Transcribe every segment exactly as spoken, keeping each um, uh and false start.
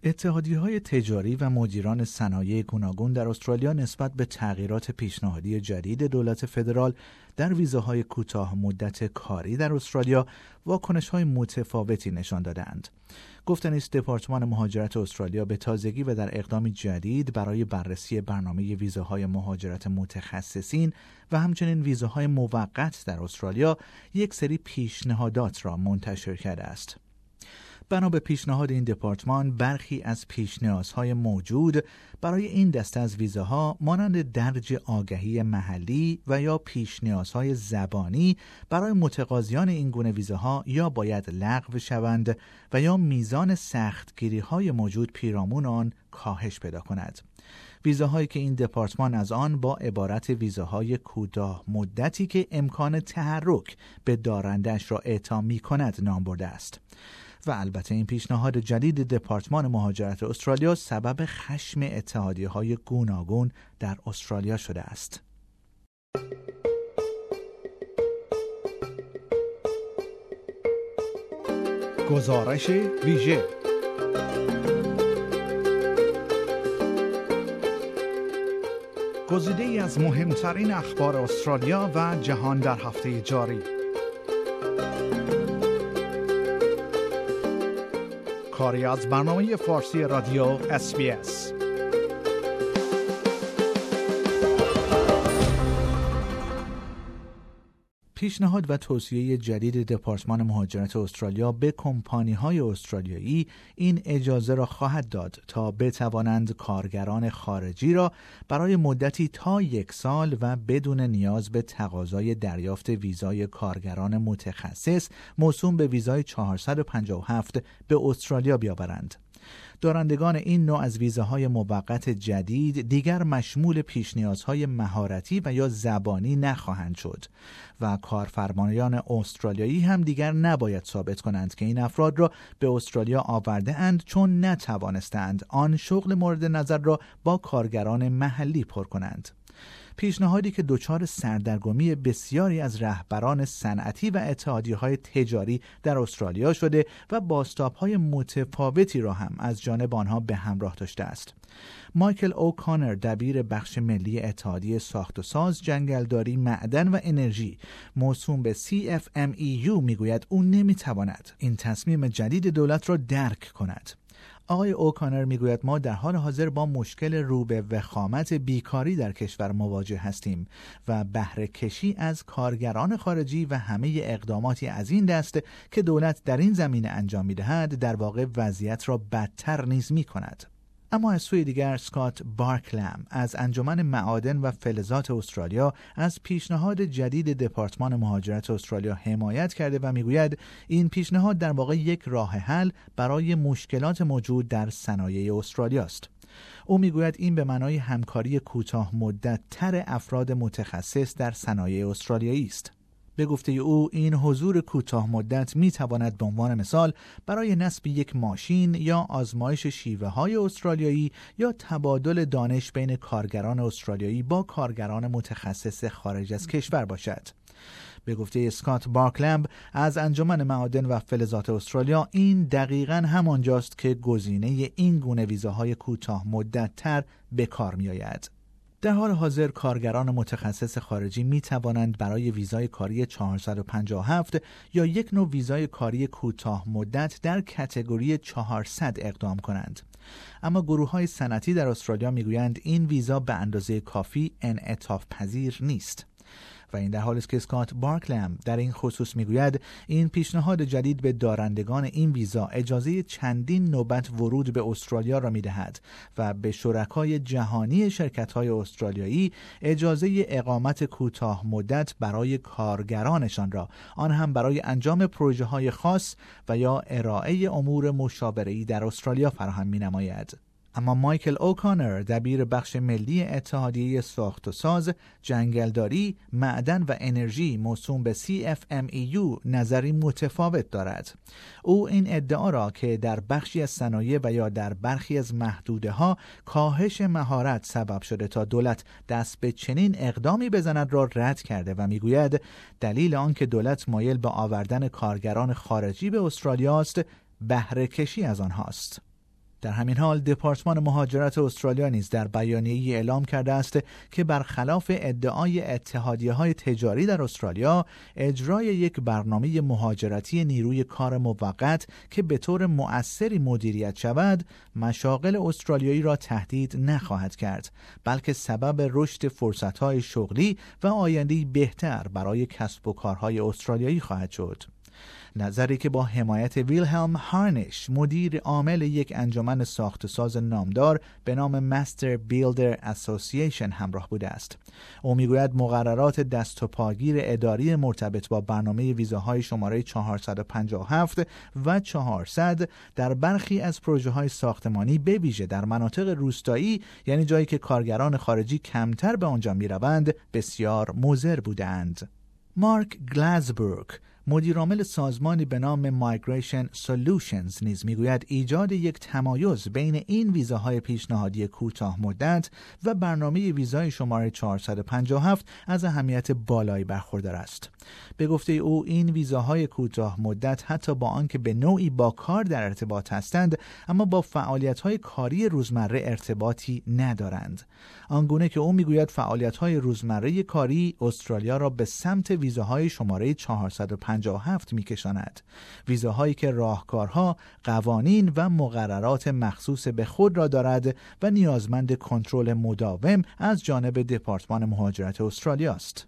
اتحادیه‌های تجاری و مدیران صنایع گوناگون در استرالیا نسبت به تغییرات پیشنهادی جدید دولت فدرال در ویزاهای کوتاه مدت کاری در استرالیا واکنش‌های متفاوتی نشان دادند. گفتنی است دپارتمان مهاجرت استرالیا به تازگی و در اقدامی جدید برای بررسی برنامه ویزاهای مهاجرت متخصصین و همچنین ویزاهای موقت در استرالیا یک سری پیشنهادات را منتشر کرده است. بنا به پیشنهاد این دپارتمان، برخی از پیش‌نیازهای موجود برای این دسته از ویزاها مانند درج آگهی محلی و یا پیش‌نیازهای زبانی برای متقاضیان این گونه ویزاها یا باید لغو شوند و یا میزان سختگیری‌های موجود پیرامون آن کاهش پیدا کند. ویزاهایی که این دپارتمان از آن با عبارت ویزاهای کوتاه مدتی که امکان تحرک به دارندش را اعطا می‌کند نام برده است. و البته این پیشنهاد جدید دپارتمان مهاجرت استرالیا سبب خشم اتحادیه‌های گوناگون در استرالیا شده است. گزارش ویژه گزیده‌ای از مهمترین اخبار استرالیا و جهان در هفته جاری. کاری از برنامه فارسی رادیو اس بی اس. پیشنهاد و توصیه جدید دپارتمان مهاجرت استرالیا به کمپانی‌های استرالیایی این اجازه را خواهد داد تا بتوانند کارگران خارجی را برای مدتی تا یک سال و بدون نیاز به تقاضای دریافت ویزای کارگران متخصص موسوم به ویزای چهارصد و پنجاه و هفت به استرالیا بیاورند. دارندگان این نوع از ویزاهای موقت جدید دیگر مشمول پیش‌نیازهای مهارتی و یا زبانی نخواهند شد و کارفرمایان استرالیایی هم دیگر نباید ثابت کنند که این افراد را به استرالیا آورده اند چون نتوانستند آن شغل مورد نظر را با کارگران محلی پر کنند. پیشنهادی که دچار سردرگمی بسیاری از رهبران صنعتی و اتحادیه‌های تجاری در استرالیا شده و بازتاب‌های متفاوتی را هم از جانب آنها به همراه داشته است. مایکل اوکانر، دبیر بخش ملی اتحادیه ساخت و ساز، جنگلداری، معدن و انرژی موسوم به سی اف ام ای یو میگوید او نمیتواند این تصمیم جدید دولت را درک کند. آقای اوکانر میگوید ما در حال حاضر با مشکل رو به وخامت بیکاری در کشور مواجه هستیم و بهره کشی از کارگران خارجی و همه اقداماتی از این دست که دولت در این زمینه انجام میدهد در واقع وضعیت را بدتر نیز میکند. اما از سوی دیگر اسکات بارکلم از انجمن معادن و فلزات استرالیا از پیشنهاد جدید دپارتمان مهاجرت استرالیا حمایت کرده و میگوید این پیشنهاد در واقع یک راه حل برای مشکلات موجود در صنایع استرالیا است. او میگوید این به معنای همکاری کوتاه مدت تر افراد متخصص در صنایع استرالیایی است. به گفته او این حضور کوتاه مدت می تواند به عنوان مثال برای نصب یک ماشین یا آزمایش شیوه های استرالیایی یا تبادل دانش بین کارگران استرالیایی با کارگران متخصص خارج از کشور باشد. به گفته اسکات بارکلمب از انجمن معادن و فلزات استرالیا این دقیقاً همانجاست که گزینه این گونه ویزاهای کوتاه مدت تر به کار می آید. در حال حاضر کارگران متخصص خارجی می توانند برای ویزای کاری چهارصد و پنجاه و هفت یا یک نوع ویزای کاری کوتاه مدت در کاتگوری چهارصد اقدام کنند. اما گروه‌های صنعتی در استرالیا میگویند این ویزا به اندازه کافی انعطاف پذیر نیست. و این در حالی است که اسکات بارکلم در این خصوص میگوید این پیشنهاد جدید به دارندگان این ویزا اجازه چندین نوبت ورود به استرالیا را میدهد و به شرکای جهانی شرکت‌های استرالیایی اجازه اقامت کوتاه مدت برای کارگرانشان را، آن هم برای انجام پروژه‌های خاص و یا ارائه امور مشاوره‌ای در استرالیا فراهم می‌نماید. اما مایکل اوکانر، دبیر بخش ملی اتحادیه ساخت و ساز، جنگلداری، معدن و انرژی موسوم به سی اف ام ای یو نظری متفاوت دارد. او این ادعا را که در بخشی از صنایع و یا در برخی از محدوده ها کاهش مهارت سبب شده تا دولت دست به چنین اقدامی بزند را رد کرده و میگوید دلیل آن که دولت مایل به آوردن کارگران خارجی به استرالیا است بهره کشی از آنهاست. در همین حال دپارتمان مهاجرت استرالیا نیز در بیانیه‌ای اعلام کرده است که برخلاف ادعای اتحادیه‌های تجاری در استرالیا، اجرای یک برنامه مهاجرتی نیروی کار موقت که به طور مؤثری مدیریت شود، مشاغل استرالیایی را تهدید نخواهد کرد، بلکه سبب رشد فرصت‌های شغلی و آینده‌ای بهتر برای کسب و کارهای استرالیایی خواهد شد. نظری که با حمایت ویلهلم هارنش، مدیر عامل یک انجمن ساخت و ساز نامدار به نام مستر بیلدر اسوسییشن همراه بوده است. او میگوید مقررات دست و پاگیر اداری مرتبط با برنامه ویزاهای شماره چهارصد و پنجاه و هفت و چهارصد در برخی از پروژه‌های ساختمانی به ویژه در مناطق روستایی، یعنی جایی که کارگران خارجی کمتر به آنجا میروند، بسیار مضر بودند. مارک گلازبورگ، مدیرعامل سازمانی به نام Migration Solutions، نیز میگوید ایجاد یک تمایز بین این ویزاهای پیشنهادی کوتاه مدت و برنامه ویزای شماره چهارصد و پنجاه و هفت از اهمیت بالایی برخوردار است. به گفته او این ویزاهای کوتاه مدت حتی با آنکه به نوعی با کار در ارتباط هستند، اما با فعالیت‌های کاری روزمره ارتباطی ندارند. آنگونه که او میگوید فعالیت‌های روزمره کاری استرالیا را به سمت ویزاهای شماره چهارصد و پنجاه و هفت می‌کشاند. ویزاهایی که راهکارها، قوانین و مقررات مخصوص به خود را دارد و نیازمند کنترل مداوم از جانب دپارتمان مهاجرت استرالیا است.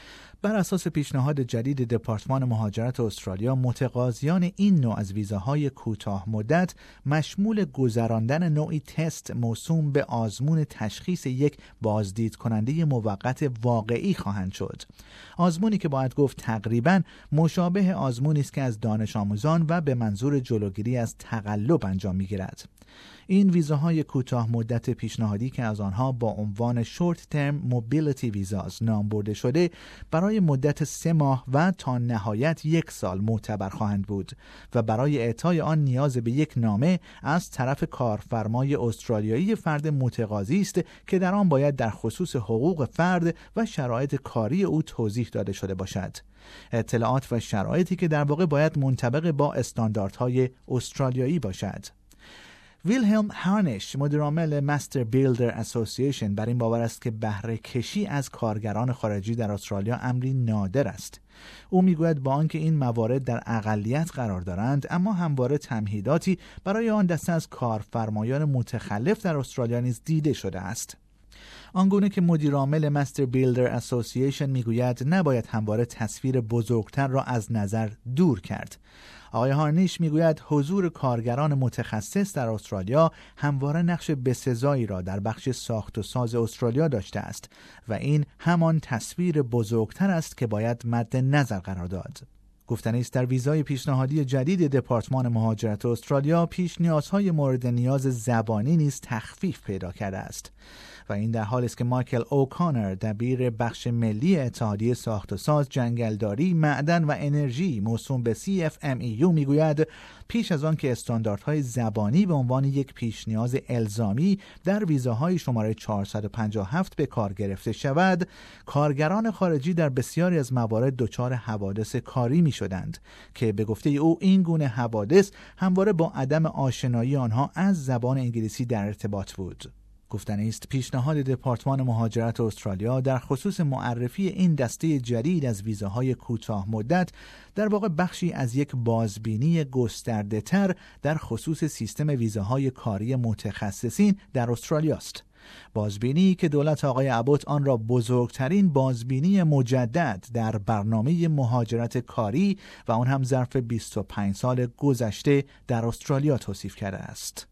بر اساس پیشنهاد جدید دپارتمان مهاجرت استرالیا، متقاضیان این نوع از ویزاهای کوتاه مدت مشمول گذراندن نوعی تست موسوم به آزمون تشخیص یک بازدید کننده موقت واقعی خواهند شد. آزمونی که باید گفت تقریباً مشابه آزمونی است که از دانش آموزان و به منظور جلوگیری از تقلب انجام می‌گیرد. این ویزاهای کوتاه مدت پیشنهادی که از آنها با عنوان شورت ترم موبیلیتی ویزاز نام برده شده، برای مدت سه ماه و تا نهایت یک سال معتبر خواهند بود و برای اعطای آن نیاز به یک نامه از طرف کارفرمای استرالیایی فرد متقاضی است که در آن باید در خصوص حقوق فرد و شرایط کاری او توضیح داده شده باشد. اطلاعات و شرایطی که در واقع باید منطبق با استانداردهای استرالیایی باشد. ویلهلم هارنش، مدیرعامل مستر بیلدر اسوسییشن، بر این باور است که بهره کشی از کارگران خارجی در استرالیا امری نادر است. او میگوید با آنکه این موارد در اقلیت قرار دارند، اما همواره تمهیداتی برای آن دسته از کارفرمایان متخلف در استرالیا نیز دیده شده است. آنگونه که مدیرعامل مستر بیلدر اسوسییشن میگوید نباید همواره تصویر بزرگتر را از نظر دور کرد. آقای هارنیش میگوید حضور کارگران متخصص در استرالیا همواره نقش بسزایی را در بخش ساخت و ساز استرالیا داشته است و این همان تصویر بزرگتر است که باید مد نظر قرار داد. گفتنی است در ویزای پیشنهادی جدید دپارتمان مهاجرت استرالیا پیش نیازهای مورد نیاز زبانی نیز تخفیف پیدا کرده است و این در حالی است که مایکل اوکانر، دبیر بخش ملی اتحادیه ساخت و ساز، جنگلداری، معدن و انرژی موسوم به سی اف ام ای یو میگوید پیش از آن که استانداردهای زبانی به عنوان یک پیش نیاز الزامی در ویزاهای شماره چهارصد و پنجاه و هفت به کار گرفته شود، کارگران خارجی در بسیاری از موارد دچار حوادث کاری می شدند که به گفته او این گونه حوادث همواره با عدم آشنایی آنها از زبان انگلیسی در ارتباط بود. گفتنی است پیشنهاد دپارتمان مهاجرت استرالیا در خصوص معرفی این دسته جدید از ویزاهای کوتاه مدت در واقع بخشی از یک بازبینی گسترده تر در خصوص سیستم ویزاهای کاری متخصصین در استرالیا است. بازبینی که دولت آقای ابوت آن را بزرگترین بازبینی مجدد در برنامه مهاجرت کاری و آن هم ظرف بیست و پنج سال گذشته در استرالیا توصیف کرده است.